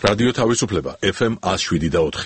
რადიო თავისუფლება FM 107.4.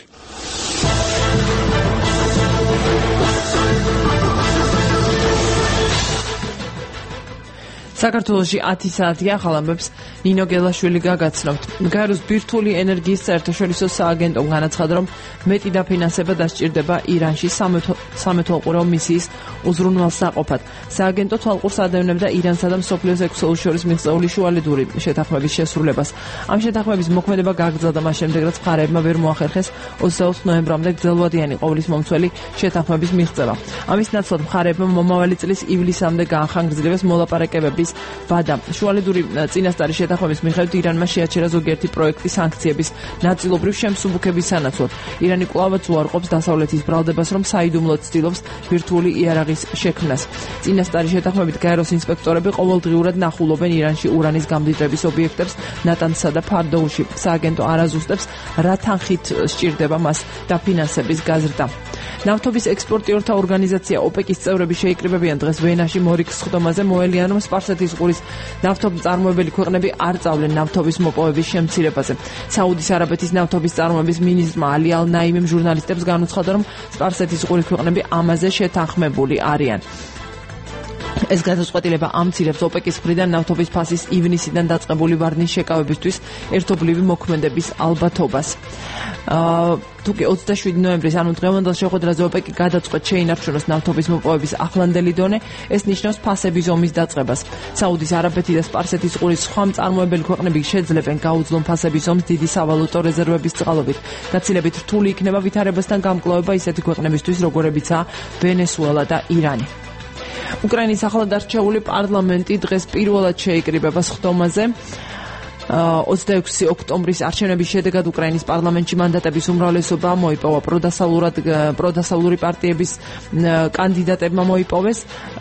საქართველოში 10 საათია ხალხებს ნინო გელაშვილი გაგაცნობთ. გაეროს ბირთვული ენერგიის საერთაშორისო სააგენტომ განაცხადა, რომ მეტი დაფინანსება დასჭირდება ირანში სამეთვალყურო მისიის უზრუნველსაყოფად. სააგენტო თვალყურს ადევნებდა ირანსა და მსოფლიოს 6 სხეულის შორის მიღწეული შუალედური შეთანხმების შესრულებას. ამ შეთანხმების მოქმედება გაგრძელდა მას შემდეგ, რაც მხარეებმა ვერ მოახერხეს 24 ნოემბრამდე გრძელვადიანი ყოვლის მომცველი შეთანხმების მიღწევა. ამის ნაცვლად მხარეებმა მომავალი წლის ივლისამდე გაახანგრძლიეს მოლაპარაკებების ვადა. შუალედური წინასწარი შეთანხმების მიხედვით ირანმა შეაჩერა ზოგიერთი პროექტი სანქციების ნაწილობრივ შემსუბუქების სანაცვლოდ. ირანი კვლავაც უარყოფს დასავლეთის ბრალდებას, რომ საიდუმლოდ ცდილობს ბირთვული იარაღის შექმნას. წინასწარი შეთანხმებით გაეროს ინსპექტორები ყოველდღიურად ნახულობენ ირანში ურანის გამდიდრების ობიექტებს ნატანზსა და ფარდოუში. სააგენტო არაზუსტებს რა თანხით სჭირდება მას დაფინანსების გაზრდა. ნავთობის ექსპორტიორთა ორგანიზაცია ოპეკის წევრები შეიკრიბებიან დღეს ვენაში მორიგს სხდომაზე, მოელიან, რომ სპარსეთის ყურის ნავთობმწარმოებელი ქვეყნები არ წავლენ ნავთობის მოპოვების შემცირებაზე. საუდის არაბეთის ნავთობის წარმოების მინისტრმა ალი ალ ნაიმიმ ჟურნალისტებს განუცხადა, რომ სპარსეთის ყურის ქვეყნები ამაზე შეთანხმებული არიან. ეს გადაწყვეტილება ამცირებს ოპეკის მხრიდან ნავთობის ფასის ივნისიდან დაწყებული ვარნის შეკავებისთვის ერთობლივი მოქმედების ალბათობას. თუკი 27 ნოემბრის, ანუ დღევანდელ შეხვედრაზე ოპეკი გადაწყვეტს შეინარჩუნოს ნავთობის მოპოვების ახლანდელი დონე, ეს ნიშნავს ფასების ომის დაწყებას. საუდის არაბეთი და სპარსეთის ყურის სხვა მწარმოებელი ქვეყნები შეძლებენ გაუძლონ ფასების ომს დიდი სავალუტო რეზერვების წყალობით. გაცილებით რთული იქნება ვითარებასთან გამკლავება ისეთი ქვეყნებისთვის, როგორებიცაა ვენესუელა და ირანი. უკრაინის ახლად არჩეული პარლამენტი დღეს პირველად შეიკრიბება სხდომაზე. 26 ოქტომბრის არჩევნების შედეგად უკრაინის პარლამენტში მანდატების უმრავლესობა მოიპოვა. პროდასავლური პარტიების კანდიდატებმა მოიპოვეს.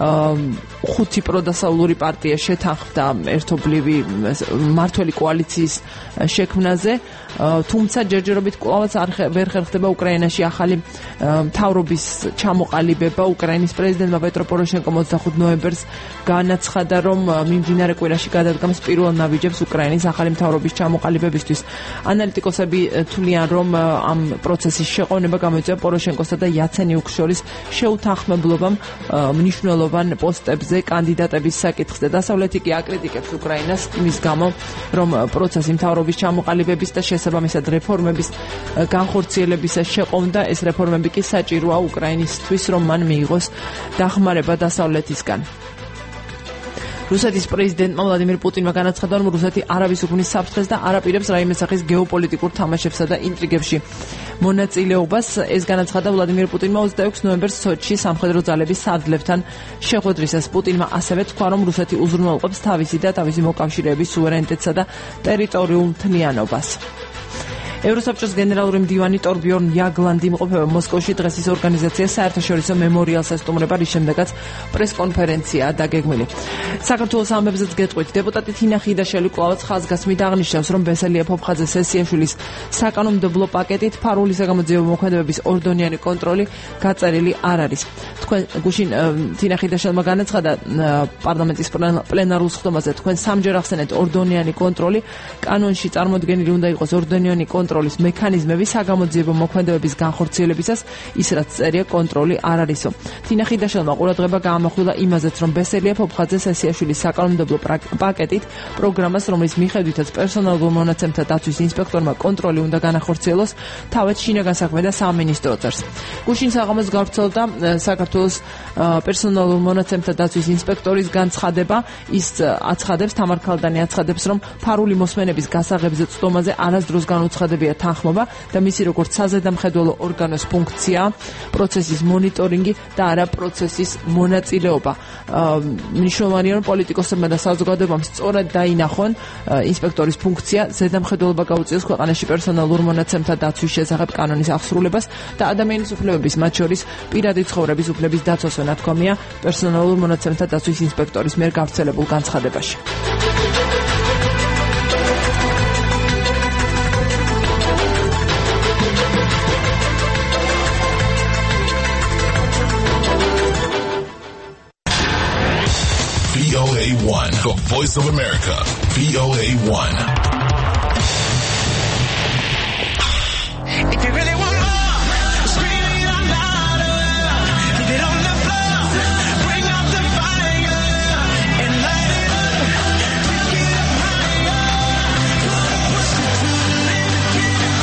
5 პროდასავლური პარტია შეთანხმდა ერთობლივი მმართველი კოალიციის შექმნაზე, თუმცა ჯერჯერობით კვლავაც ვერ ხერხდება უკრაინაში ახალი მთავრობის ჩამოყალიბება. უკრაინის პრეზიდენტმა პეტრო პოროშენკომ 25 ნოემბერს განაცხადა, რომ მიმდინარე კვირაში გადადგამს პირველ ნაბიჯებს უკრაინის ახალი მთავრობის ჩამოყალიბებისთვის. ანალიტიკოსები თვლიან, რომ ამ პროცესის შეყოვნება გამოიწვია პოროშენკოსა და იაცენიუკს შორის შეუთანხმებლობამ მნიშვნელოვან პოსტებზე კანდიდატების საკითხზე. დასავლეთი კი აკრიტიკებს უკრაინას იმის გამო, რომ პროცესი მთავრობის ჩამოყალიბების და შესაბამისად რეფორმების განხორციელებისას შეყოვდა. ეს რეფორმები კი საჭიროა უკრაინისთვის, რომ მან მიიღოს დახმარება დასავლეთისგან. რუსეთის პრეზიდენტმა ვლადიმირ პუტინმა განაცხადა, რომ რუსეთი არ არის უქმნის საფრთხეს და არ აპირებს რაიმე სახის გეოპოლიტიკურ თამაშებსა და ინტრიგებში მონაწილეობას. ეს განაცხადა ვლადიმირ პუტინმა 26 ნოემბერს სოჩში სამხედრო ძალების სარდლებთან შეხვედრისას. პუტინმა ასევე თქვა, რომ რუსეთი უზრუნველყოფს თავისი და თავისი მოკავშირეების სუვერენიტეტსა და ტერიტორიულ მთლიანობას. ევროსაბჭოს გენერალური მდივანი ტორბიორნ იაგლანდი იმყოფება მოსკოვში. დღეს ის ორგანიზაციას საერთაშორისო მემორიალს ესტუმრება, რის შემდეგაც პრესკონფერენციაა დაგეგმილი. საქართველოს ამბებზეც გეტყვით. დეპუტატი თინა ხიდაშელი კვლავაც ხაზგასმით აღნიშნავს, რომ ბესელია ფოფხაძე სესიაშვილის საკანონმდებლო პაკეტით ფარული საგამოძიებო მოქმედებების ორდონიანი კონტროლი გაწერილი არ არის. თქვენ გუშინ თინა ხიდაშელმა განაცხადა პარლამენტის პლენარულ სხდომაზე, თქვენ სამჯერ ახსენეთ ორდონიანი კონტროლი. კანონში წარმოდგენილი უნდა იყოს ორდონიანი კონტროლის მექანიზმები საგამოძიებო მოქმედებების განხორციელებისას, ის რაც წერია კონტროლი არ არისო. თინა ხიდაშელმა ყურადღება გაამახვილა იმაზეც, რომ ბესელია ფოფხაძე სესიაშვილის საკანონმდებლო პაკეტით პროგრამას, რომლის მიხედვითაც პერსონალურ მონაცემთა დაცვის ინსპექტორმა კონტროლი უნდა განახორციელოს, თავად შინაგან საქმე და სამინისტრო წერს. გუშინ საღამოს გავრცელდა საქართველოს პერსონალურ მონაცემთა დაცვის ინსპექტორის განცხადება. ის აცხადებს, თამარ ქალდანი აცხადებს, რომ ფარული მოსმენების გასაღებზე წდომაზე არასდროს განუცხადებია თანხმობა და მისი როგორც საზედამხედველო ორგანოს ფუნქცია პროცესის მონიტორინგი და არა პროცესის მონაწილეობა. მნიშვნელოვანია, რომ პოლიტიკოსებმა და საზოგადოებამ სწორად დაინახონ ინსპექტორის ფუნქცია, ზედამხედველობა გაუწიოს ქვეყანაში პერსონალურ მონაცემთა დაცვის შესახებ კანონის აღსრულებას და ადამიანის უფლებების, მათ შორის პირადი ცხოვრების უფლების დაცვას, ნათქვამია პერსონალურ მონაცემთა დაცვის ინსპექტორის მიერ გავრცელებულ განცხადებაში. VOA1, the voice of America, VOA1. If you really want more, scream it out louder. Leave it on the floor. Bring out the fire and light it up. Take it up higher. Push it to the limit, get it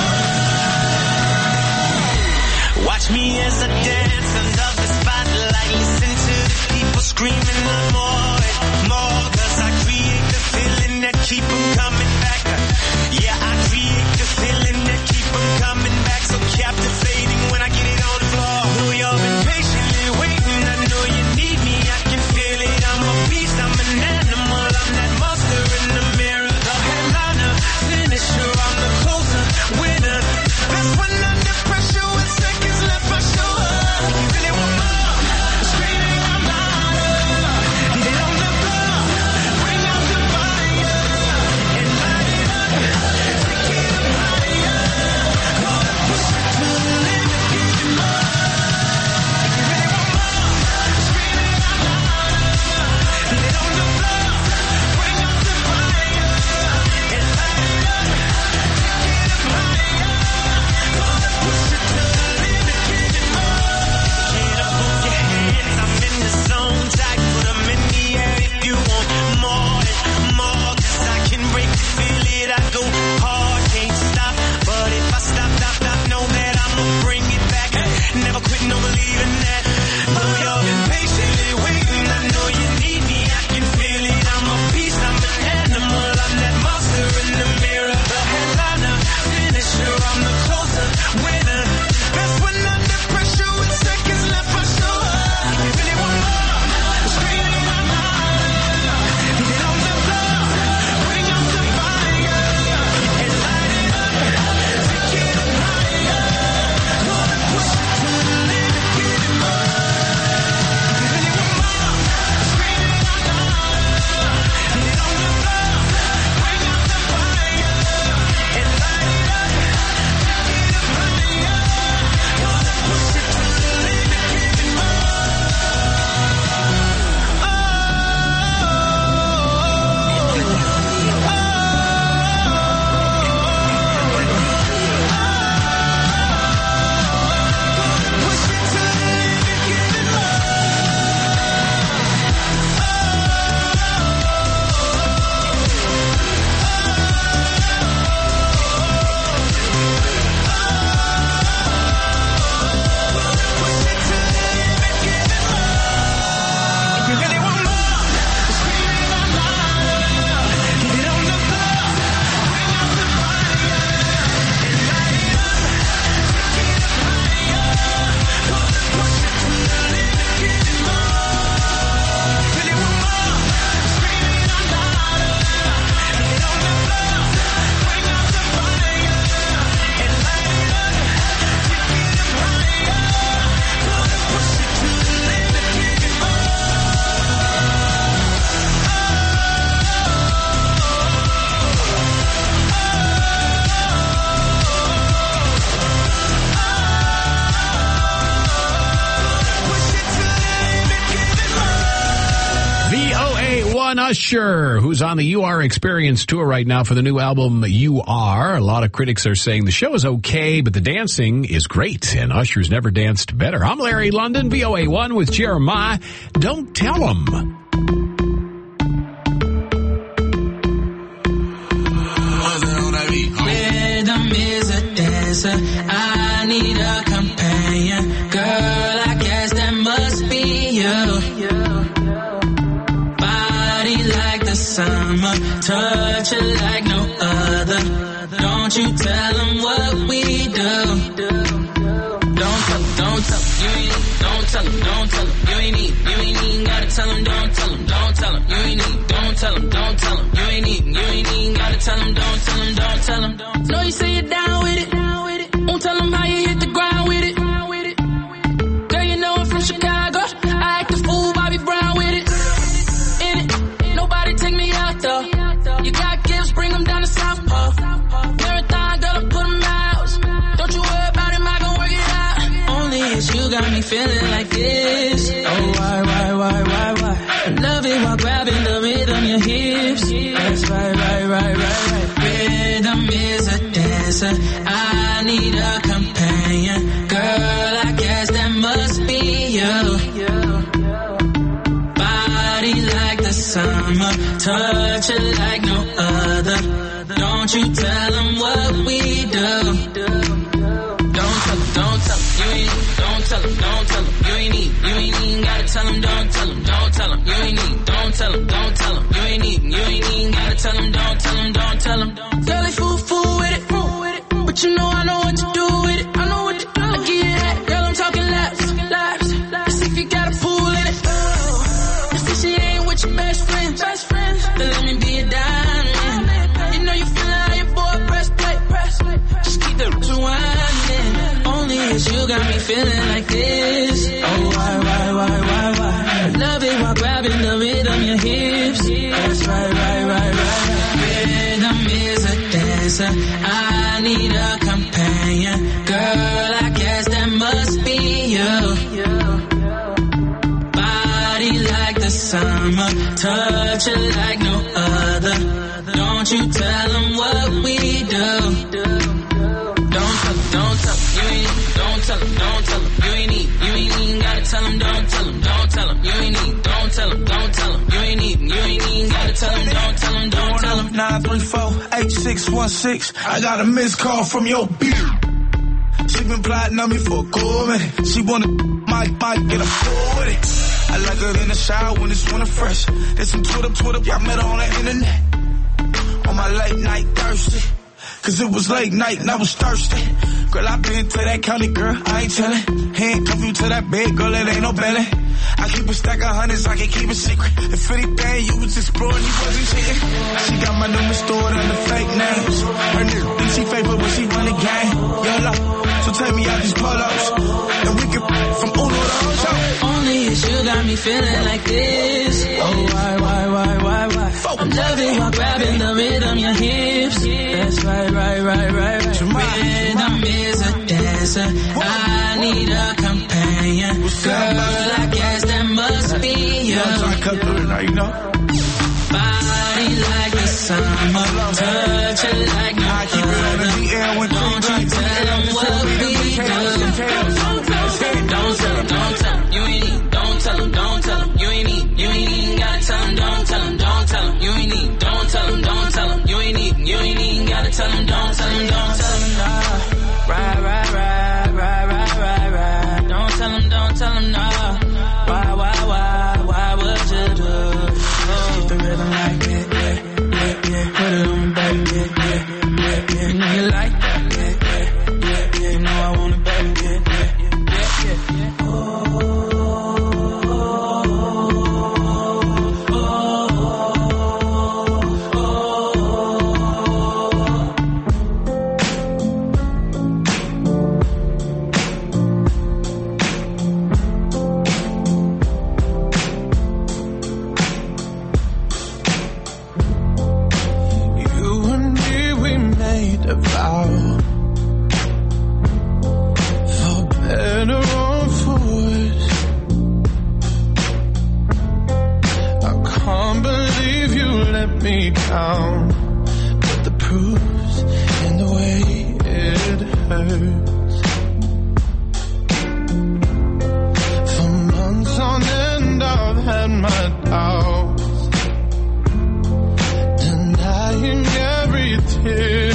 more. Watch me as I dance under the spotlight. Listen to the people screaming the more and more. 'Cause I create the feeling that keep them coming back. Yeah, I create the feeling that keep them coming back. So captivating when I get it on the floor. Know you've been patiently waiting. I know you need me. I can feel it. I'm a beast. I'm an animal. I'm that monster in the mirror. The headliner, finisher. I'm the closer, winner. That's when under pressure with seconds left I show up. If you really want more, scream it out louder. Leave it on the floor. Bring out the fire and light it up. Take it up higher. Push it to the limit, give it more. If you really want more, scream it out louder. Leave it on the floor. Bring out the fire and light it up. Take it up higher. Push it to the limit, give it more. Get up on your hands, I'm in the zone. Tight, put 'em in the air if you want more and more. 'Cause I can break it, feel it, I go hard, can't stop. But if I stop, know that I'ma bring it back. Never quit, no believing that. Know you've been patiently waiting. I know you need me, I can feel it. I'm a beast, I'm an animal. I'm that monster in the mirror. The headliner, finisher. I'm the closer, winner. That's when under pressure with seconds left I show up. If you really want more, scream it out louder. Leave it on the floor. Bring out the fire and light it up. Take it up higher. Push it to the limit, give it more. If you really want more, scream it out louder. Leave it on the floor. Bring out the fire and light it up. Take it up higher. Push it to the limit, give it more. Push it to the limit, give it more. Push it to the limit, give it more. If you really want more, scream it out louder. Leave it on the floor. Bring out the fire and light it up. Take it up higher. Push it to the limit, give it more. Really want more, scream it out louder. Leave it on the floor. Bring out the fire and light it up. Take it up higher. Push it to the limit, give it more. Push it to the limit, give it more. VOA1 Usher, who's on the You Are Experience tour right now for the new album You Are. A lot of critics are saying the show is okay, but the dancing is great, and Usher's never danced better. I'm Larry London, VOA1 with Jeremiah. Don't tell 'em. Rhythm is a dancer. I need a companion. Girl, I guess that must be you. Body like the summer, touch it like no other. Don't you tell them what we do. Don't tell them, don't tell them, you ain't need, don't tell them, don't tell them, you ain't need, gotta tell them, don't tell them, don't tell them, you ain't need, don't tell them, don't tell them, you ain't need, gotta tell them, don't tell them, don't tell them. Know you say you're down with it, won't tell them how you hit the ground with it. Girl, you know I'm from Chicago, I act a fool, Bobby Brown with it. In it, nobody take me out though. You got gifts, bring them down to South Pole. Marathon, girl, I put them out. Don't you worry about him, I gon' work it out. Only it's you got me feeling like this. Oh, why? I love it while grabbing the rhythm, your hips. That's right. Rhythm is a dancer. I need a companion. Girl, I guess that must be you. Body like the summer, touch it like no other. Don't you tell them what we do. Don't tell them, you ain't, don't tell them, you ain't even gotta tell them, don't tell them, you ain't even, don't tell them, you ain't even gotta tell them, don't tell them. Girl, they fool with it, but you know I know what to do with it, I know what to do. I give you that, girl, I'm talking laps. Let's see if you got a pool in it. Let's see she ain't with your best friend, then let me be a diamond. You know you feelin' how your boy press, just keep the rewinding. Only it's you got me feeling like this. Oh, why? I love it while grabbing the rhythm, your hips. That's right. Rhythm is a dancer. I need a companion. Girl, I guess that must be you. Body like the summer, touch it like no other. Don't you tell them what we do. Don't tell them, you ain't, don't tell them, you ain't even gotta tell them, don't tell them, you ain't even, don't tell them, you ain't even gotta tell them, don't tell them. 934-8616, I got a missed call from your beard. She been plotting on me for a cool minute. She wanna might get a fool with it. I like her in the shower when it's winter fresh. There's some Twitter, I met her on the internet. On my late night thirsty, cause it was late night and I was thirsty. Girl, I been to that county, girl, I ain't tellin'. Handcuff you to that bed, girl, it ain't no belly. I keep a stack of hundreds, I can't keep a secret. If anything, you was exploring, you wasn't cheating. She got my number stored under fake names. Her nigga think she fake, but when she run the game, YOLO. So take me out these pull-ups, and we can from Uno to Ocho. Only it's you got me feeling like this. Oh, why? I'm loving while grabbing the rhythm, your hips. That's right. Rhythm is a dancer. I need a companion. Girl, I guess that must be you. Body like the summer, touch it like no other. Don't you tell them what we do. Don't tell them, you ain't even, don't tell them, you ain't even gotta tell them, don't tell them, you ain't even, don't tell them, you ain't even gotta tell them, don't tell them, nah. Right. Don't tell them, nah. Why would you do? Keep the rhythm like that, yeah. Put it on me, baby, yeah. You know you like that, yeah. You know I want it, baby, yeah. Down, but the proof's in the way it hurts. For months on end I've had my doubts, denying every tear.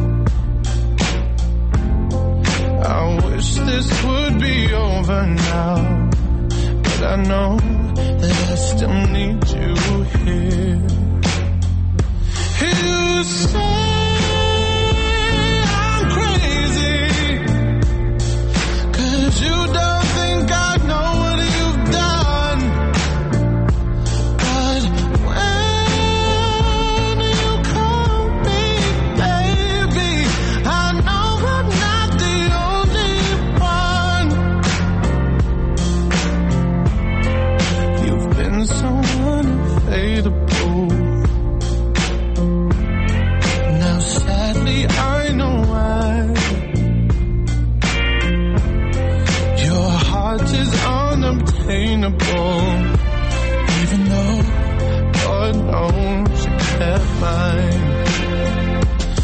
I wish this would be over now, but I know that I still need you here. You say I'm crazy, 'cause you don't think I know what you've done. But when you call me baby, I know I'm not the only one. You've been so unfadable. Sadly, I know why. Your heart is unobtainable, even though God knows you kept mine.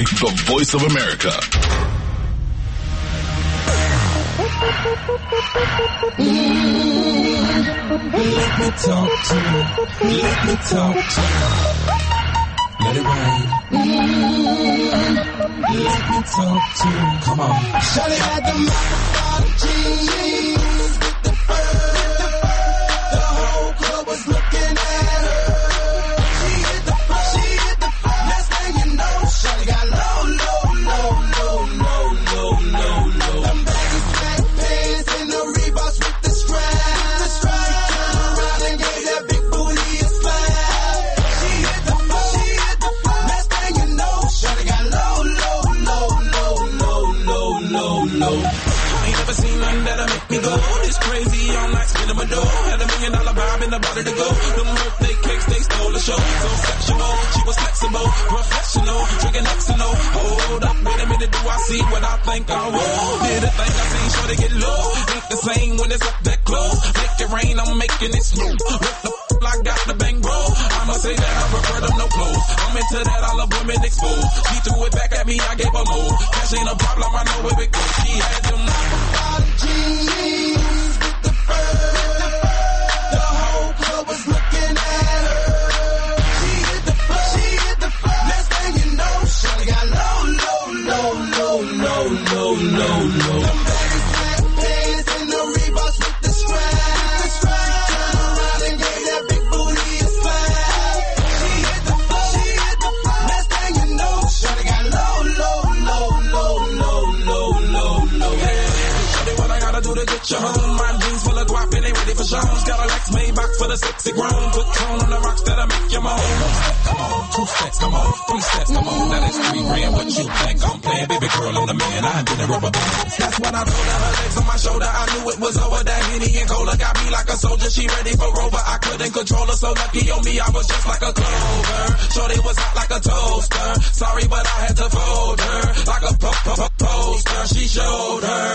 the voice of America. Let me talk to you. Let me talk to you. Let it rain. Let me talk to you. Come on. Shawty had the mouth jeans with the fur. The whole club was looking at her. She hit the floor. She hit the floor. Next thing you know, Shawty got low, low, low, low, low, low, low, low. Them baggy fat pants and the Reeboks with the straps. Turn around and gave that big booty a slap. She hit the floor. She hit the floor. Next thing you know, Shawty got low, low, low, low, low, low, low, low. I ain't never seen nothing that'll make me go this crazy. All night spinning my dough. Had $1 million vibe in the body to go. Them birthday cakes, they stole the show. So sexual, she was flexible, professional, drinking Xanol. Hold up, wait a minute, do I see what I think I will? Did a thing I seen, sure to get low. Ain't the same when it's up that close. Make it rain, I'm making it smooth. What the f***, I got the bang bro. I'ma say that I prefer them no clothes. I'm into that, all the women exposed. She threw it back at me, I gave her more. Cash ain't a problem, I know where it goes. She had them jeans with the fur. The whole club was looking at her. She hit the floor. She hit the floor. Next thing you know, Shawty got low, low, low, low, low, low, low, low. Them baggy fat pants and the Reeboks with the straps. Turn around and gave that big booty a slap. She hit the floor. She hit the floor. Next thing you know, Shawty got low, low, low, low, low, low, low, low. Shawty, what I gotta do to get you home? My jeans full of guap and they ready for shows. Got a Lex Maybach for the sexy grown. Put tone on the rocks that'll make you moan. Come on, 2 steps, come on, 3 steps, come on. Now that's 3 grand. What you think I'm playing? Baby girl, I'm the man. I did a rubber band. That's what I told her. Her legs on my shoulder. I knew it was over. That Henny and Cola got me like a soldier. She ready for Rover. I couldn't control her. So lucky on me, I was just like a clover. Shorty was hot like a toaster. Sorry, but I had to fold her like a poster. She showed her.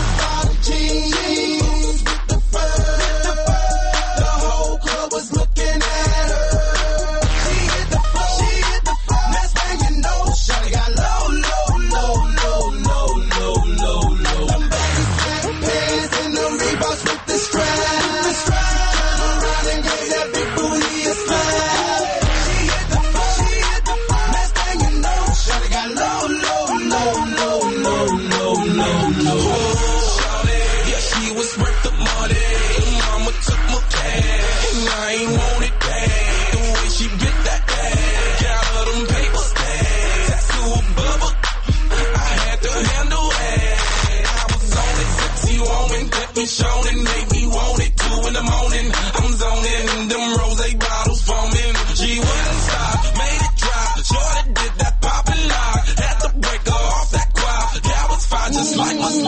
Jeans with the fur. The whole club was looking at her. She hit the floor. She hit the floor. Next thing you know, Shawty got low, low, low, low, low, low, low, low. Them baggy fat pants and the Reeboks with the straps. Turn around and gave that big booty a slap. She hit the floor. She hit the floor. Next thing you know, Shawty got low, low, low, low, low, low, low, low. She was worth the money. Mama took my cash. I ain't want it back. The way she get that ass. Got her them paper stacks. Tattoo a bubble. I had to handle it. I was on it. Sexy woman. Let me show it. Made me want it. 2 in the morning. I'm zoning. Them rosé bottles foaming. She wouldn't stop. Made it drop. Shorty did that poppin' lock. Had to break her off that quad. That was fine. Just like my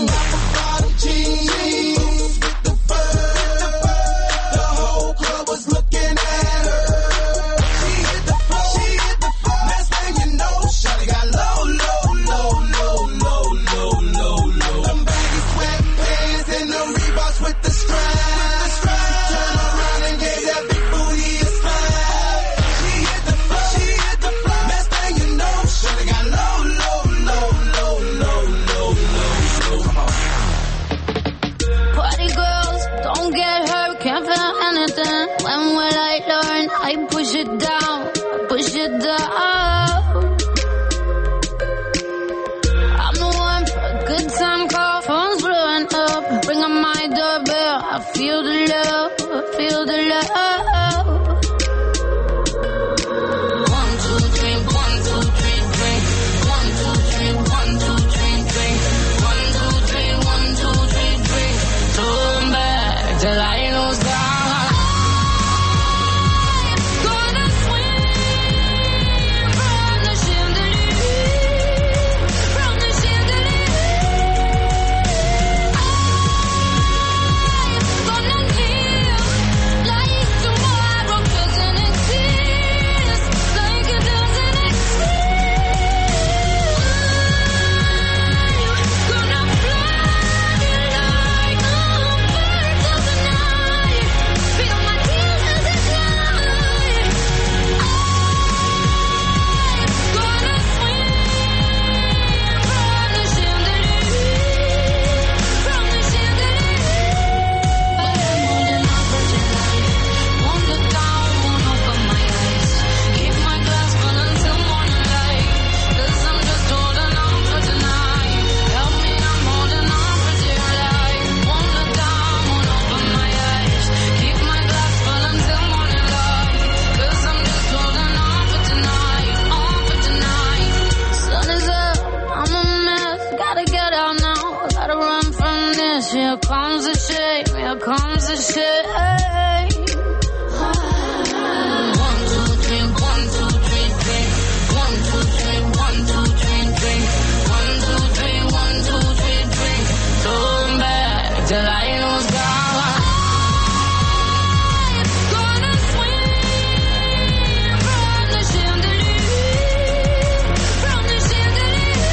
jeans with the fur. The whole club was looking at her. She hit the floor. She hit the floor. Next thing you know, Shawty got low, low, low, low, low, low, low, low. Them baggy sweatpants and the Reeboks with the straps. Turn around and gave that big booty a slap. She hit the floor. She hit the floor. Next thing you know, Shawty got low, low, low, low, low, low, low. Come on. Party girls, don't get hurt, can't feel anything. When will I learn? I push it down, push it down. I'm the one for a good time call, phone's blowing up. Ring on my doorbell, I feel the love, I feel the love. 1, 2, 3, 1, 2, 3, drink. 1, 2, 3, 1, 2, 3, drink. 1, 2, 3, 1, 2, 3, drink. Turn back till I lose time. Gonna swim from the chandelier, from the chandelier. I'm gonna live Here comes the shame, here comes the shame. 1, 2, 3, 1, 2, 3, drink. 1, 2, 3, 1, 2, 3, drink. 1, 2, 3, 1, 2, 3, drink. Turn back till I lose God. Gonna swing from the chandelier, from the chandelier.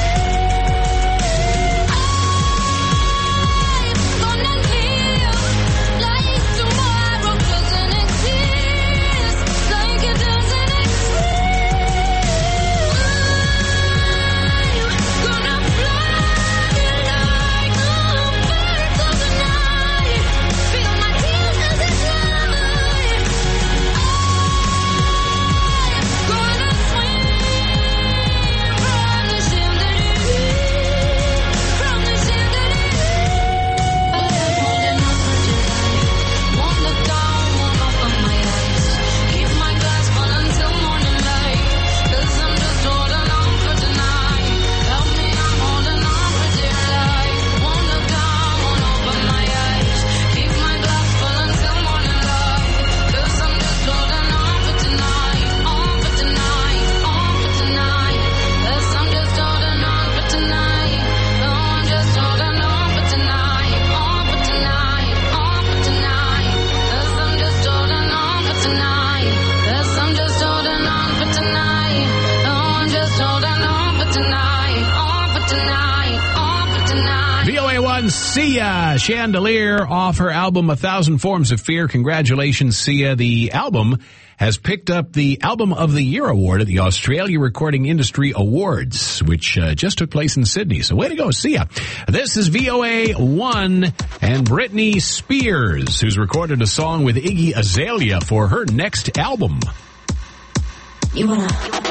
Gonna live like tomorrow doesn't exist, like it doesn't exist. Gonna fly like a bird through the night. Feel my tears as they fly. Gonna swing from the chandelier, from the chandelier. Holding on for tonight. Won't look down, won't open my eyes. Keep my glass full until morning light. 'Cause I'm just holding on for tonight. Help me, I'm holding on for dear life. Won't look down, won't open my eyes. Keep my glass full until morning light. 'Cause I'm just holding on for tonight. On for tonight, on for tonight. 'Cause I'm just holding on for tonight. No, I'm just holding on for tonight. On for tonight, on for tonight. 'Cause I'm just holding on for tonight. 'Cause I'm just holding on for tonight. No, I'm just holding on for tonight. On for tonight, on for tonight. VOA1 Sia Chandelier off her album 1,000 Forms of Fear. Congratulations, Sia. The album has picked up the Album of the Year award at the Australia Recording Industry Awards, which just took place in Sydney. So way to go, Sia. This is VOA1 and Britney Spears, who's recorded a song with Iggy Azalea for her next album. You wanna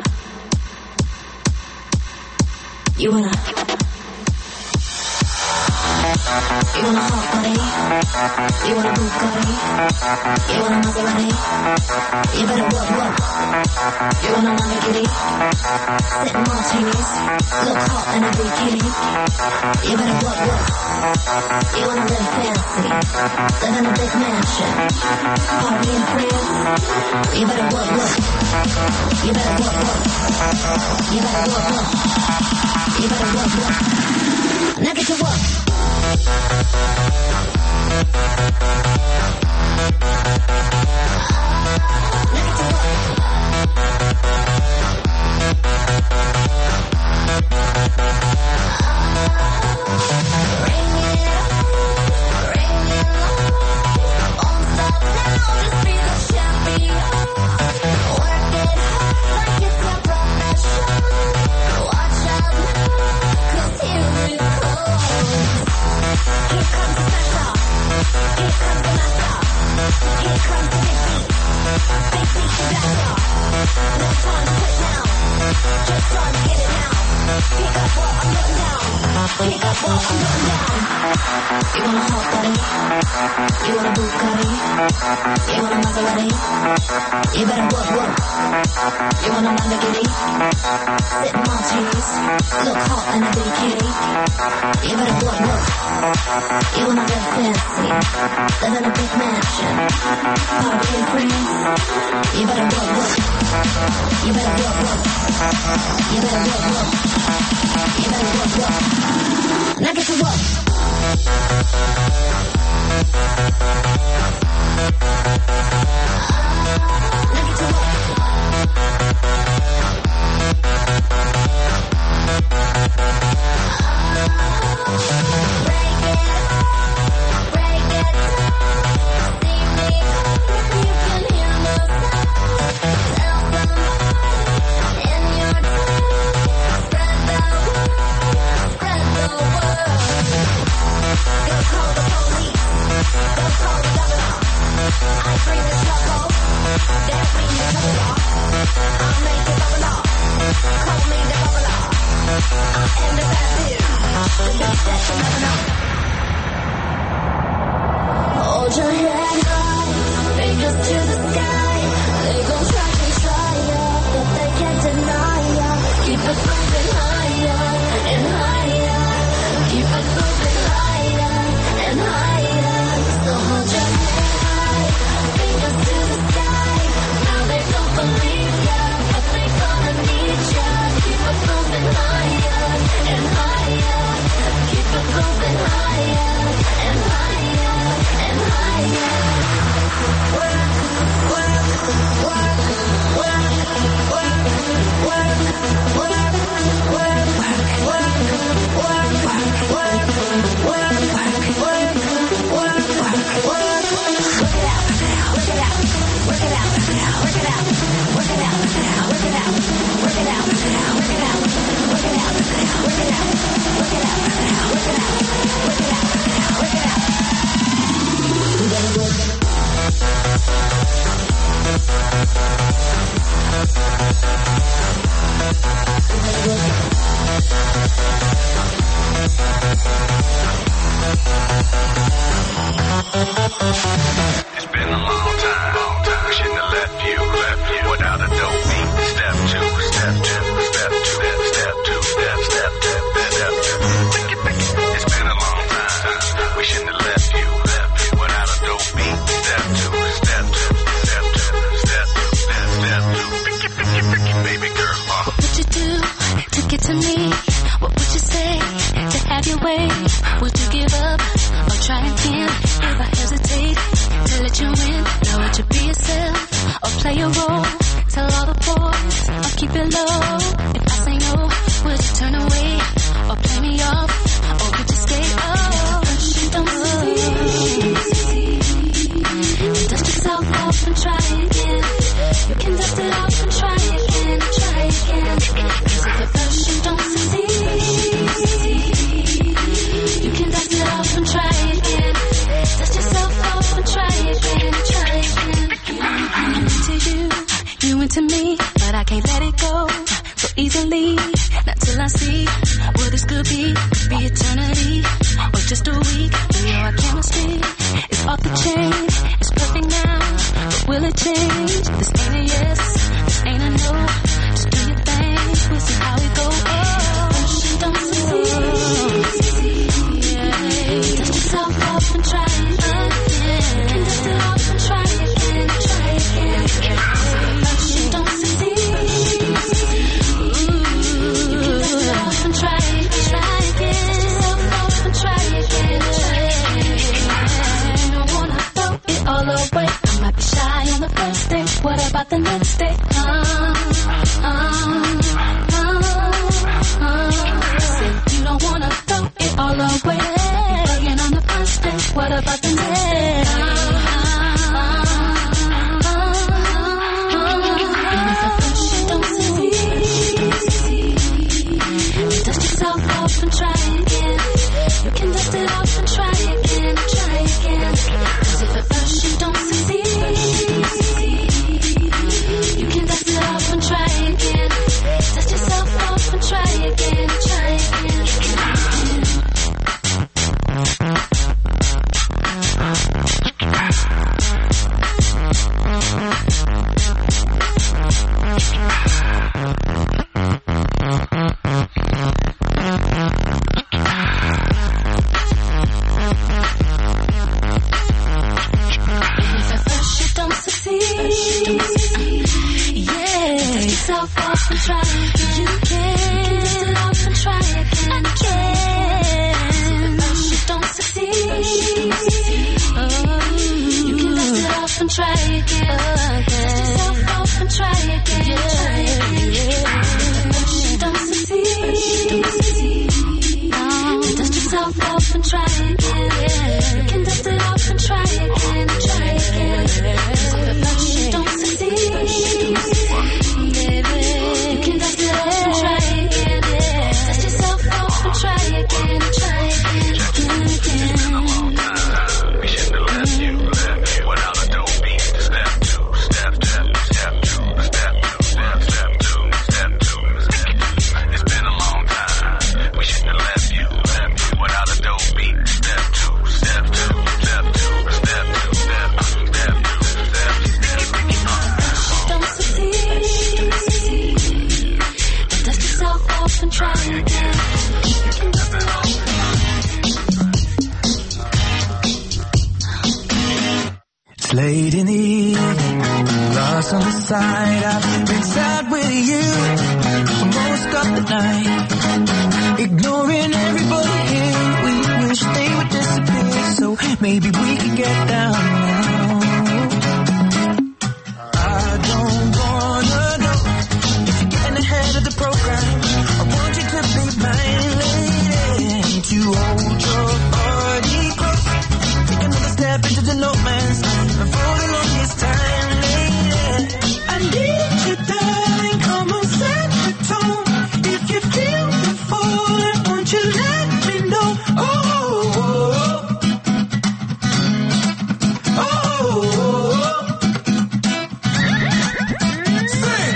hot body? You wanna Bugatti? You wanna Maserati? You better what? You wanna Lamborghini? Sitting martinis, look hot in a bikini. You better what? You wanna live fancy, live in a big mansion, party in France. You better what? You better what? You better what? You better what? Now get to work. You wanna hot body? You wanna Bugatti? You wanna Maserati? You better what? You wanna Lamborghini? Sitting martinis, look hot in a bikini. You better what? You wanna live fancy, live in a big mansion, party in France. You better what? You better what? You better what? You better what? Now get to work. Hold your head high, fingers to the sky. They gon' try ya, but they can't deny ya. Keep it moving higher and higher. Keep it moving higher and It's been a long time. We shouldn't have left you without a dope beat. Step two, step two, step two, step two, step two. It's been a long time. We shouldn't have left you without a dope beat. Step two, step two, step two, step two. Baby girl, What would you do to get to me? What would you say to have your way? Would you give up or try again? If I hesitate to let you in, now would you be yourself or play a role? Tell all the boys or keep it low. If I say no, would you turn away or play me off? Or would you stay? Oh, don't succeed. Dust yourself off and try again. You can dust it off and try again, try again. 'Cause if at first you don't succeed, you can dust it off and try again. Dust yourself off and try again, try again. I'm into you into me, but I can't let it go so easily. Not till I see what this could be eternity or just a week. We know our chemistry is off the chain. It's perfect now, but will it change? This ain't a yes, this ain't a no. Just do your thing, we'll see how it goes. Oh, don't succeed. Dust yourself off and try again. You can dust it off and try again, try again. Don't succeed. You can dust it off and try again, try again. Dust yourself off and try again, try again. You don't wanna throw it all away. I might be shy on the first day. What about the next day? Said you don't wanna throw it all away. Again on the first day. What about the next day? Dust yourself off and try again. You can dust it off and try again, try again. 'Cause if at first you don't succeed, you can dust it off and try again. Dust yourself off and try again, try again. Late in the evening, lost on the side. I've been sad with you for most of the night, ignoring everybody here. We wish they would disappear, so maybe we could get down now. I don't wanna know if you're getting ahead of the program. I want you to be my lady, to hold your body close. Take another step into the no man's land. I'm falling on this time, lady. I need you, darling. Come on, set the tone. If you feel the falling, won't you let me know? Oh, oh, oh, oh. Sing.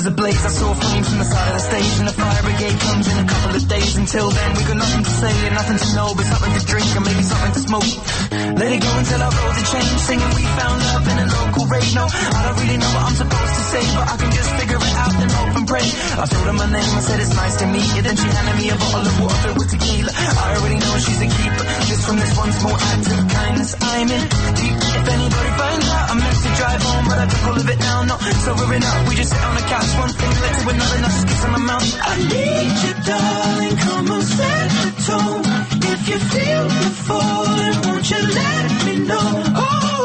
was ablaze. I saw flames from the side of the stage, and the fire brigade comes in a couple of days. Until then, we got nothing to say and nothing to know, but something to drink and maybe something to smoke. Let it go until our roads are changed, singing we found love in a local rave. No, I don't really know what I'm supposed to say, but I can just figure it out and hope and pray. I told her my name, I said it's nice to meet you. Then she handed me a bottle of water filled with tequila. I already know she's a keeper, just from this one small act of kindness. I'm in deep. If anybody finds out, I'm meant to drive home, but I took all of it now. No, sobering up, we just sit on the couch, one thing led to another, now just kiss on my mouth. I need you, darling, come on, set the tone. If you feel the falling, won't you let me know? Oh,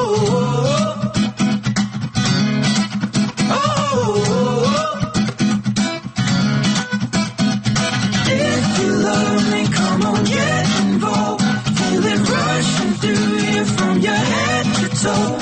if you love me, come on, get involved. Feel it rushing through you from your head to toe.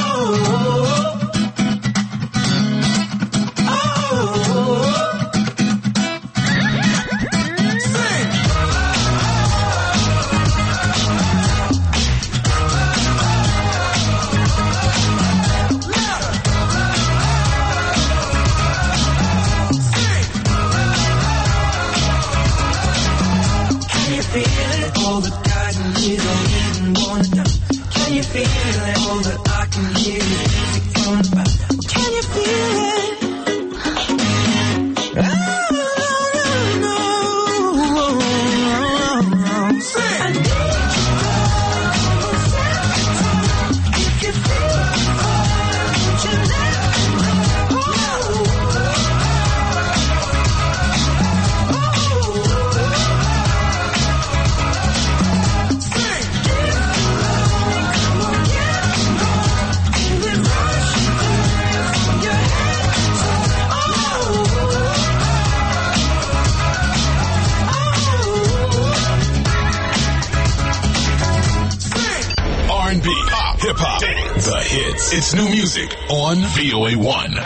All the guys in here don't even wanna know. Can you feel it? All that I can hear is music from the back. Can you feel it? Oh, no. I need you, if you feel it, won't you let me know? R&B, pop, hip-hop, dance, the hits. It's new music on VOA1.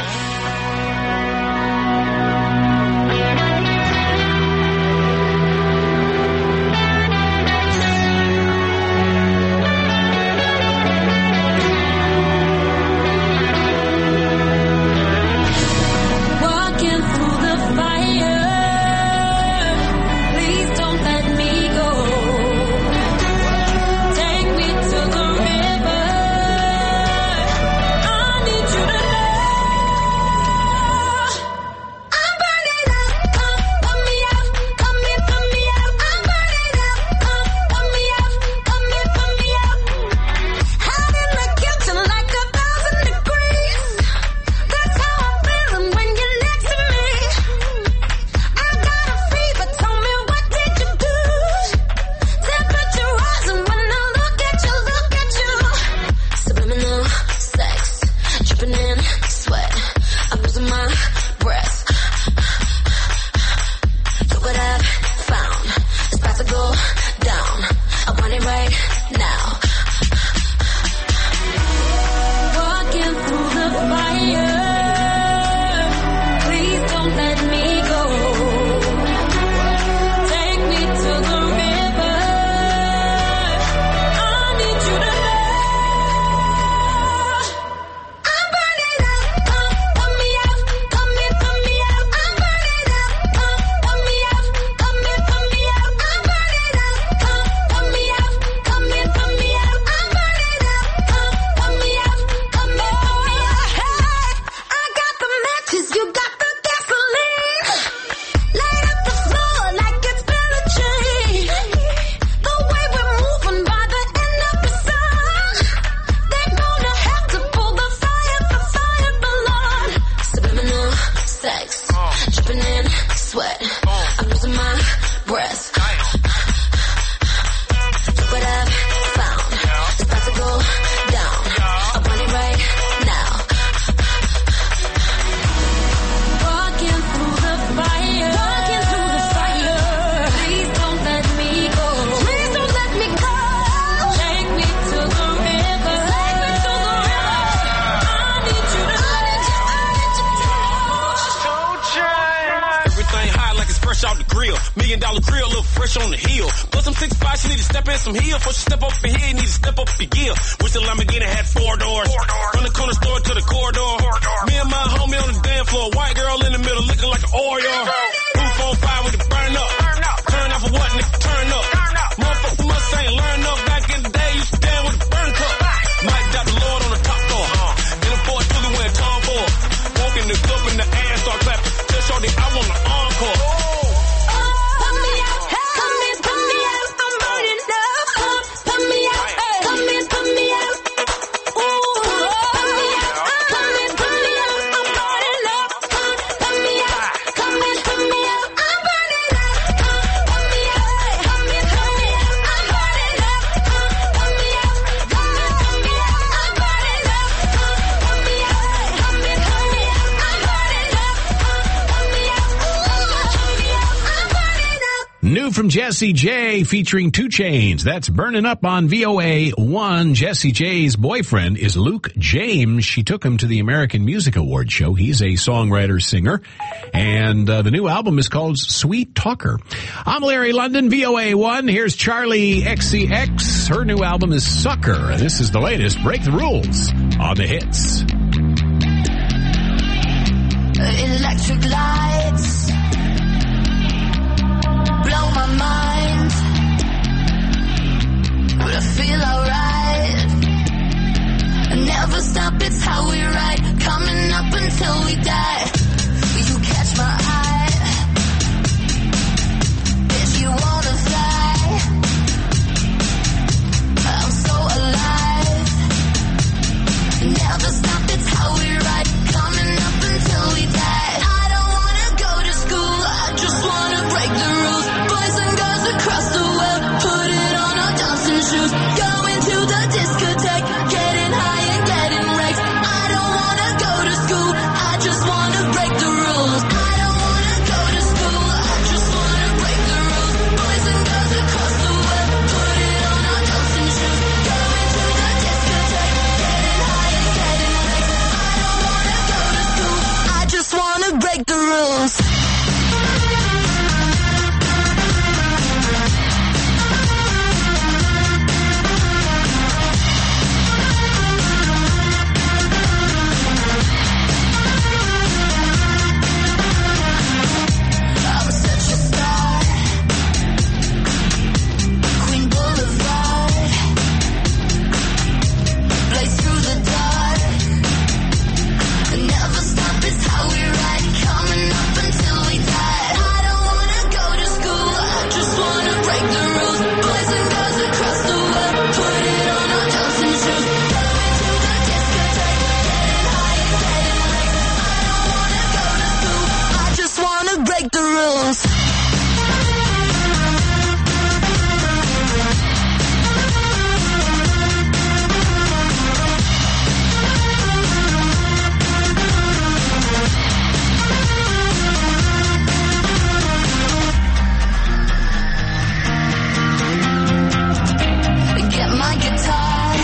fresh on the hill. Put some 6'5", she need to step in some heel. Before she step up in here, you need to step up your gear. Wish the Lamborghini had 4 doors. From the corner store to the corridor. Me and my homie on the dance floor. White girl in the middle looking like an Oreo. Roof on fire, we can burn up. Turn up for what, nigga? Turn up. Motherfucker must ain't learn up. Back in the day, you stand with a burn cup. Mike got the Lord on the top floor. In the Ford Philly when Tom Ford. Walk in the club and the ass start clapping. Tell Shorty I want the encore. Put me out, come in, put me out. I'm burning up. Put me out, come in, put me out. Ooh, put me out, come in, put me out. I'm burning up. Put me out, come in, put me out. I'm burning up. Put me out, come in, put me out. I'm burning up. Put me out, come in, put me out. I'm burning up. Put me out, come in, put me out. I'm burning up. Put me out, put me out. I'm burning up. New from Jessie J featuring 2 Chainz. That's Burning Up on VOA 1. Jessie J's boyfriend is Luke James. She took him to the American Music Awards show. He's a songwriter, singer, and the new album is called Sweet Talker. I'm Larry London, VOA 1. Here's Charlie XCX. Her new album is Sucker, and this is the latest Break the Rules on the hits. Electric lights blow my mind, but I feel alright. Never stop, it's how we ride, coming up until we die. You catch my eye, if you wanna fly. I'm so alive. Never stop, it's how we ride, coming up until we die. I don't wanna go to school, I just wanna break the rules. Boys and girls across the world, put it on our dancing shoes. Going to the discotheque, getting high and getting wrecked. I don't wanna go to school, I just wanna break the rules. I don't wanna go to school, I just wanna break the rules. Boys and girls across the world, put it on our dancing shoes. Going to the discotheque, getting high and getting wrecked. I don't wanna go to school, I just wanna break the rules. I'm such a star, Queen Boulevard, blaze through the dark. Never stop, it's how we ride, coming up until we die. I don't wanna go to school, I just wanna break the rules. Boys and girls across the world, put it on our dancing shoes. Going to the discotheque, getting high and getting wrecked. I don't wanna go to school, I just wanna break the rules. Get my guitar,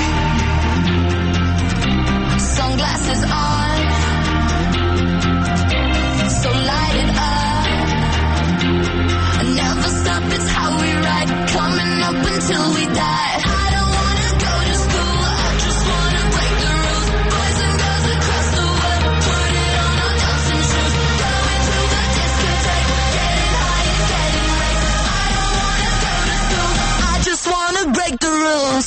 sunglasses on, so light it up. Never stop, it's how we ride, coming up until we die. I don't wanna go to school, I just wanna break the rules. Boys and girls across the world, put it on our dancing shoes. Going to the discotheque, getting high and getting wrecked. I don't wanna go to school, I just wanna break the rules.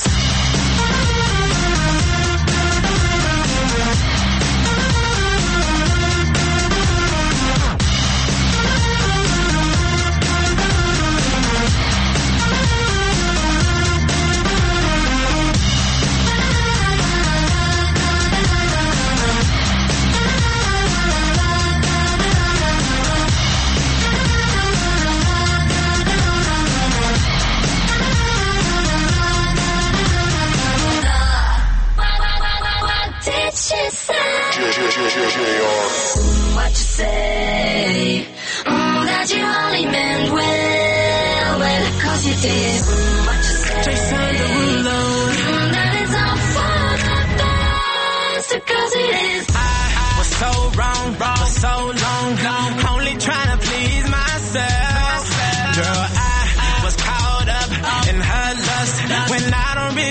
What you say? That you only meant well, cause you did. What you say? Jason Derulo. That it's all for the best, cause it is. I was so wrong for so long, only trying to please myself. Girl, I was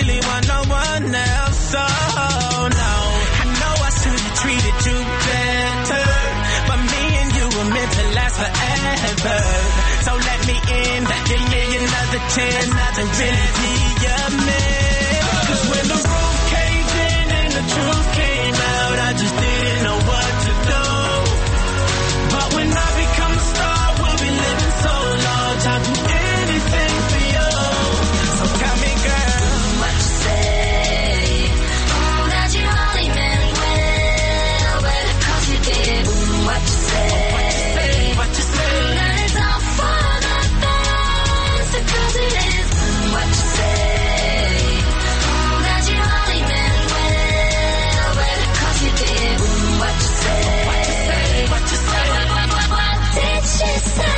really want no one else. Oh no, I know I should have treated you better, but me and you were meant to last forever. So let me in, give me another chance to really be your man. 'Cause when the roof caved in and the truth came out, I just didn't know what to do. But when I become a star, we'll be living so large, I'll do anything for you. So tell me, girl, What you say? Oh, that you only meant well, well, 'cause you did. What you say? what you say? That it's all for the best, because it is. What you say? Oh, that you only meant well, well, 'cause you did. What you say? What you say? What did she say?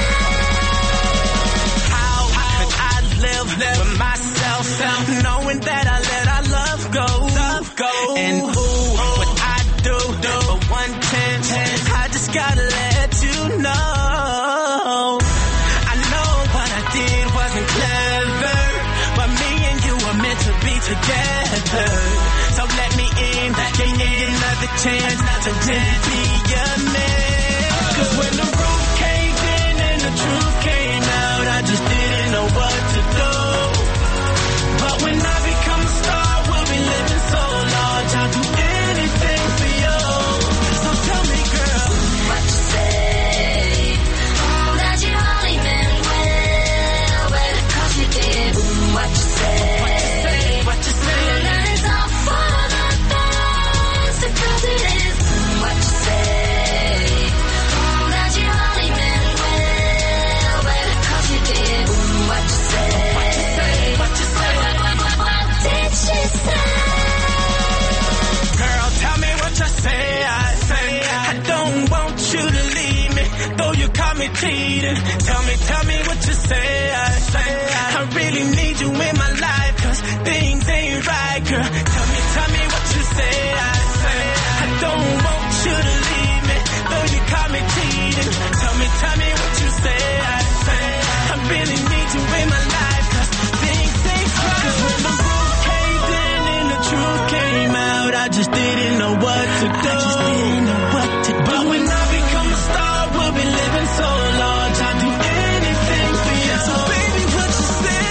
How could I live with myself, knowing that I let our love go? And ooh, what I do for 110, I just gotta let you know. I know what I did wasn't clever, but me and you were meant to be together. So let me in, give me another chance to really be your man. 'Cause when the roof caved in and the truth came out, I just didn't know what to do. But when I become a star, we'll be living so large, I'll do anything for you. So tell me, girl, What you say? Oh, that you only meant well, well, 'cause you did. What you say? what you say? That it's all for the best, because it is. What you say? Oh, that you only meant well, well, 'cause you did. What you say? What you say? What did she say? Girl, tell me what you say. I don't want you to leave me, though you caught me cheating. Tell me what you say. I really need you in my life, 'cause things ain't right, girl. Tell me what you say. I don't want you to leave me, though you caught me cheating. Tell me what you say. I really need you in my life, 'cause things ain't right. 'Cause when the roof caved in and the truth came out, I just didn't know what to do. But when I become a star, we'll be living so large, I'll do anything for you. So baby, what you say?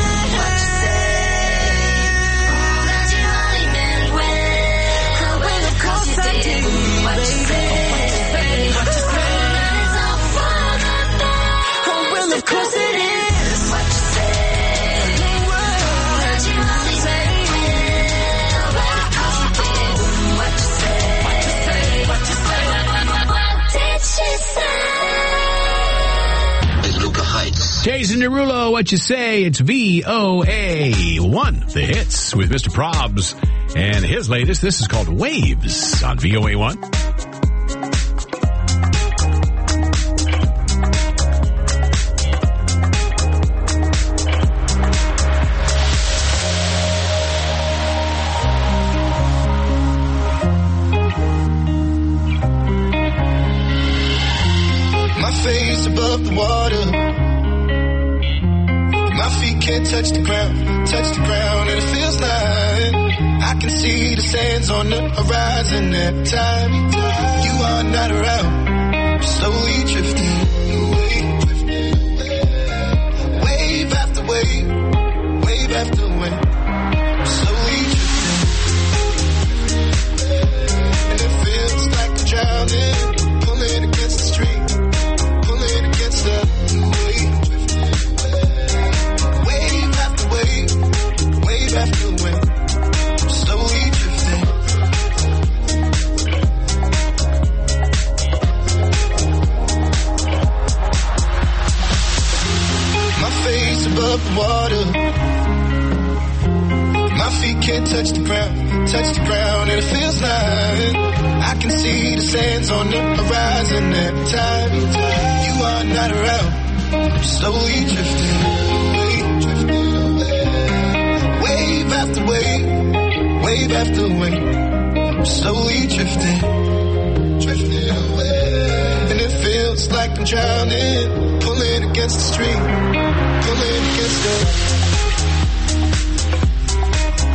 That you only meant well, well, of course you did. What you say? What you say? That it's all for the best. Oh, well, of course it is. What you say? That you only meant well, well, of course you did. What you say? What you say? What did she say? Jason Derulo, what you say? It's VOA1, the hits with Mr. Probs. And his latest, this is called Waves on VOA1. My face above the water. My feet can't touch the ground, and it feels like I can see the sands on the horizon every time you are not around. Slowly drifting away, wave after wave, wave after wave. Slowly drifting, and it feels like I'm drowning, pulling against the stream, pulling against the wave. Wave after wave, wave after wave, slowly drifting. My face above the water. My feet can't touch the ground, and it feels like I can see the sands on the horizon every time you are not around. Slowly drifting away, wave after wave, wave after wave, slowly drifting away, and it feels like I'm drowning, pulling against the stream, pulling against the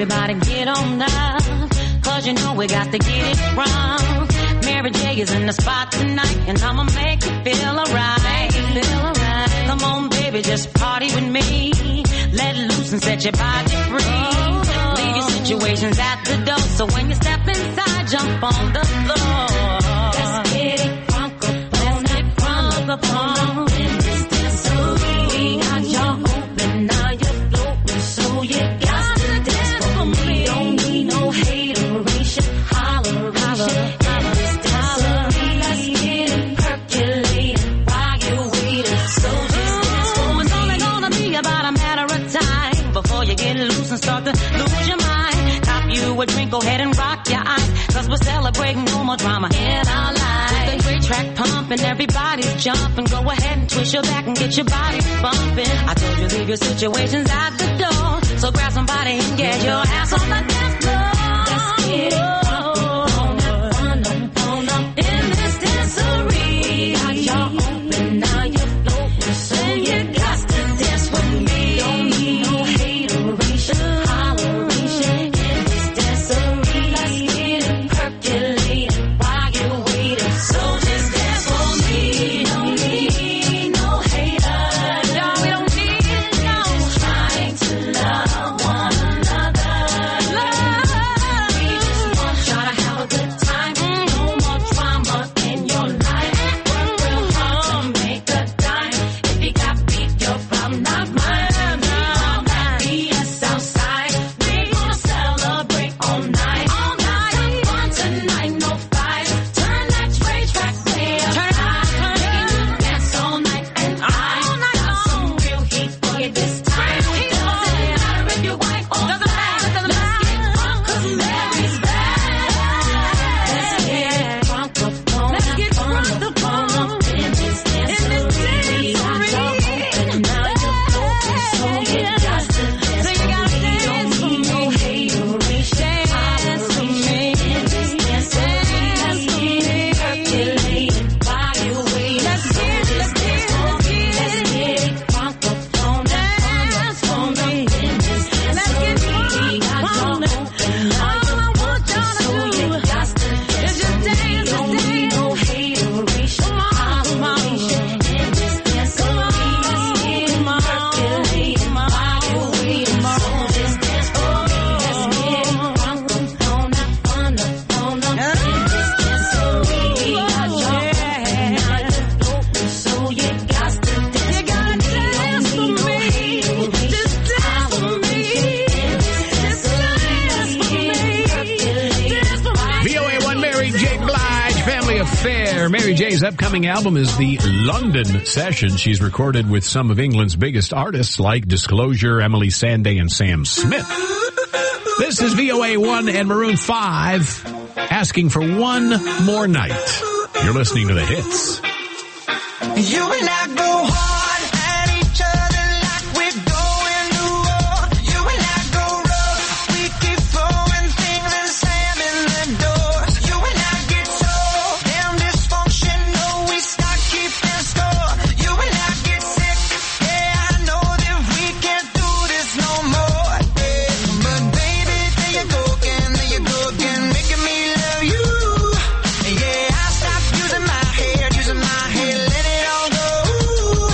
Everybody get on up, cause you know we got to get it wrong. Mary J is in the spot tonight, and I'ma make you feel alright. Come on, baby, just party with me. Let loose and set your body free. Leave your situations at the door, so when you step inside, jump on the floor. Let's get it crunk up on in this dancery. We got y'all open, now you're floating, so you got to dance for me. Don't need no hateration, holleration. In this dancery, let's get it percolating while you're waiting. So just dance for me. It's only gonna be about a matter of time before you get loose and start to lose your mind. Cop you a drink, go ahead and rock your eyes, cause we're celebrating no more drama in our lives. With a great track pumping, everybody's jumping. Go ahead and twist your back and get your body bumping. I told you leave your situations at the door, so grab somebody and get your ass on the dance floor. Let's get it on up in this dancery. Got y'all open, now you're floating, so you got to dance with me. Don't need no hateration, holleration. In this dancery, let's get it percolating while you're waiting. So just dance for me. Don't need no haters. No, we don't need no trying to love one another. We just want y'all to have a good time. No more drama in your life. Work real hard to make a dime. If you got beef, your problem, not mine. We all got BS outside. We gonna celebrate all night. All night, have fun tonight, no fights. Turn that rage back way up high. Making you dance all night, and I got some real heat for you this time. Doesn't matter if you're white or black. Let's get drunk 'cause Mary's back. Let's get drunk up on in this dancery. We got y'all open, now you're floating, so you got to dance for me. Don't need no hateration, holleration. In this dancery, let's get it percolating while you're waiting. So just dance for me. Let's get it crunk up on in this dancery. We got y'all open, now you're floating, so you got to dance for me. Don't need no hateration, holleration. In this dancery, let's get it percolating while you're waiting. So just dance for me. Let's get it crunk up on in this dancery. We got y'all open, now you're floating, so you got to dance for me. Don't need no hateration, holleration. VOA1 Mary J. Blige, Family Affair. Mary J's upcoming album is the London Session. She's recorded with some of England's biggest artists like Disclosure, Emily Sandé, and Sam Smith. This is VOA1 and Maroon 5 asking for one more night. You're listening to The Hits. You and I go hard at each other like we're going to war. You and I go rough, we keep throwing things and slamming the doors. You and I get so damn dysfunctional, we start keeping score. You and I get sick, yeah, I know that we can't do this no more. Yeah. But baby, there you go again, making me love you. Yeah, I stopped using my hair, let it all go.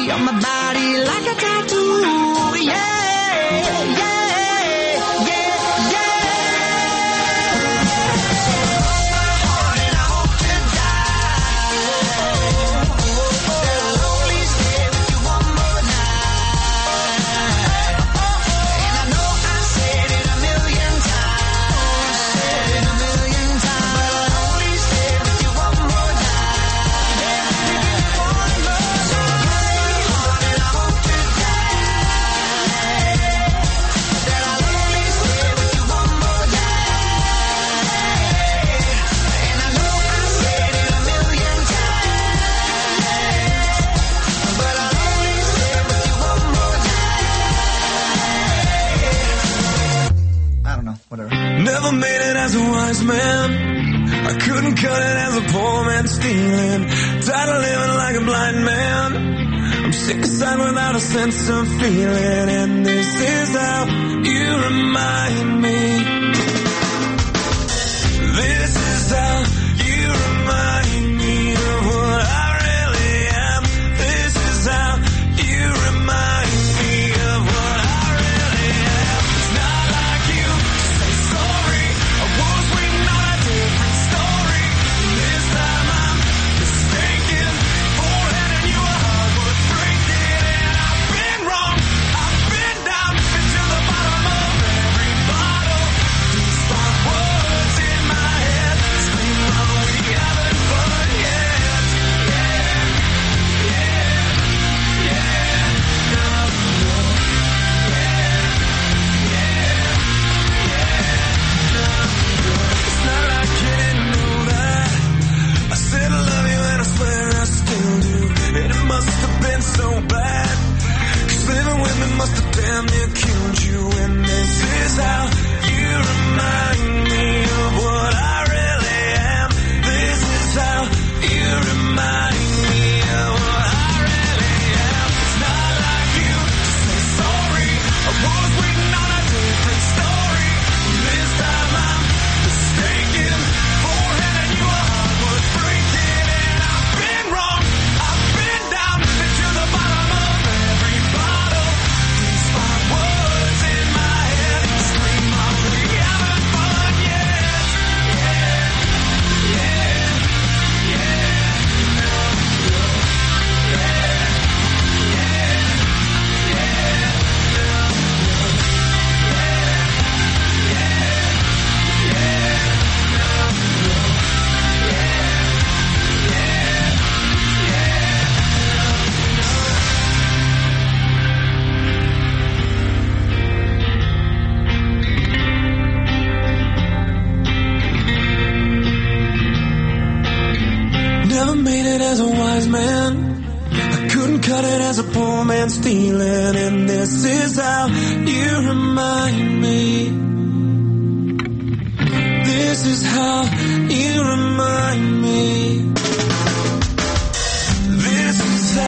be on my body like a tattoo. Yeah, yeah. Never made it as a wise man. I couldn't cut it as a poor man stealing. Tired of living like a blind man. I'm sick aside without a sense of feeling. And this is how you remind me. This is how you remind me of what I really am. This is how you remind me of what I really am. It's not like you to say sorry. I was waiting on a different story. This time I'm mistaken for handing you a heart worth breaking. And I've been wrong. I've been down, been to the bottom of every bottle. These five words in my head scream, oh, we haven't fun yet. Yeah, yeah, yeah, no, no. It's not like you didn't know that. I said I love you and I swear I still do. And it must have been so bad, 'cause living with me must have damn near killed you. And this is how you remind me of what I really am. This is how you remind me of what I really am. It's not like you to say sorry. I was waiting on a different story. This time I'm mistaken for handing you a heart worth breaking. And I've been wrong. I've been down, been to the bottom of every bottle. These five words in my head scream, oh, we haven't fun yet. Yeah, yeah, yeah, no, no, yeah, yeah, yeah, no, Never made it as a wise man. I couldn't cut it as a poor man stealing. And this is how you remind me. This is how you remind me.